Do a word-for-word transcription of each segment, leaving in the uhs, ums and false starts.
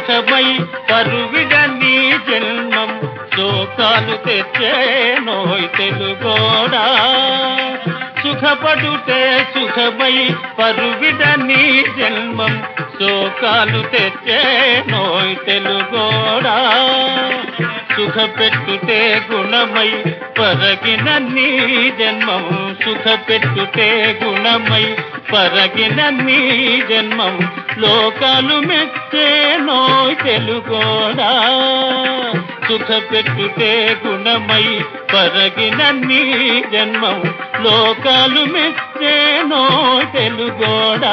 సుఖమై పరువిడని జన్మం శోకాలు తెచ్చేనోయ్ తెలుగోడా. సుఖపడుటే సుఖమై పరువిడని జన్మం శోకాలు తెచ్చేనోయ్ తెలుగోడా. సుఖపెట్టుటే గుణమై పరగిన నీ జన్మం సుఖపెట్టుటే గుణమై పరగిన నీ జన్మం లోకాలు మెచ్చేనోయ్ తెలుగోడా. సుఖపెట్టుటే గుణమై పరగిన నీ జన్మం లోకాలు మెచ్చేనోయ్ తెలుగోడా.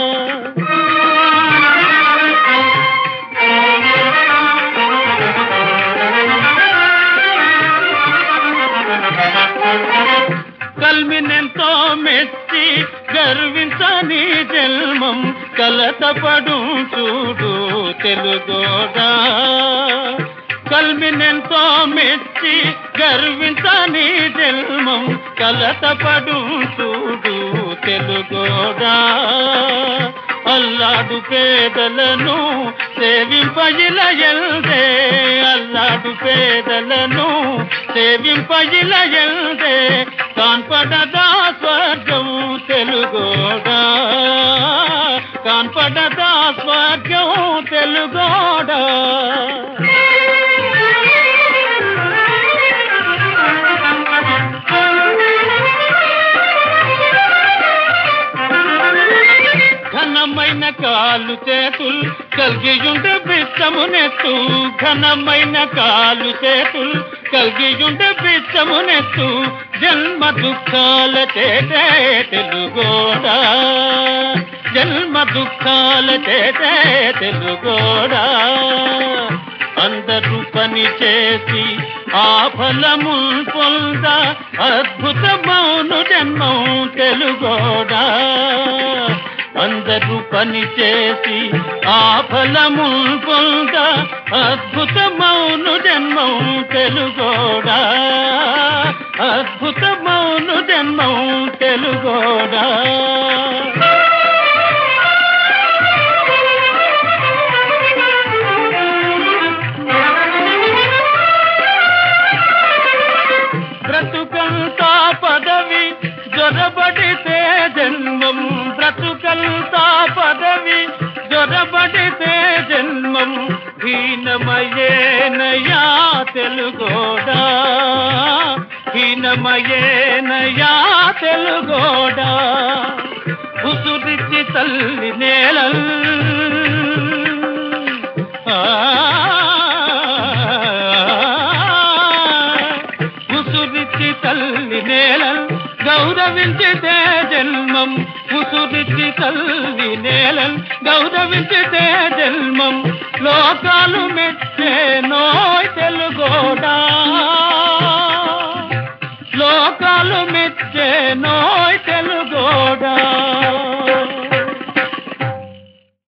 కల్మినెంతో మెచ్చి గర్వించని జన్మం కలతపడు చూడు తెలుగోడా. కల్మినెంతో మెచ్చి గర్వించని జన్మం కలతపడు చూడు తెలుగోడా. అల్లాడు పేదలను సేవింపయిలయల్దే అల్లాడు పేదలను సేవింపయిలయల్దే కాన్పడదా స్వర్గం తెలుగోడా. కాన్పడదా స్వర్గం తెలుగోడా. ఘనమైన కాలు చేతులు కలిగియుండ బిచ్చమునెత్తు ఘనమైన కాలు చేతులు కలిగియుండ బిచ్చమునెత్తు జన్మ దుఃఖాల చేతే తెలుగోడా. జన్మ దుఃఖాల చేతే తెలుగోడా. అందరూ పని చేసి ఆ ఫలముల్ పొంద అద్భుతమౌను జన్మం తెలుగోడా. అందరూ పని చేసి ఆ ఫలముల్ పొంద అద్భుతమౌను జన్మం తెలుగోడా. అద్భుతమౌను జన్మం తెలుగోడా. బ్రతుకంతా పదవి జొరబడితే జన్మం బ్రతుకంతా పదవి జొరబడితే జన్మం హీనమయేనయా తెలుగోడా. హీనమయేనయా తెలుగోడా. ఉసురిచి తల్లి నేలల్ ఉసురిచి తల్లి నేలల్ గౌరవించితే జన్మం ఉసురిచి తల్లి నేలల్ గౌరవించితే జన్మం లోకాలు మెచ్చేనోయ్ తెలుగోడా. లోకాలు మెచ్చేనోయ్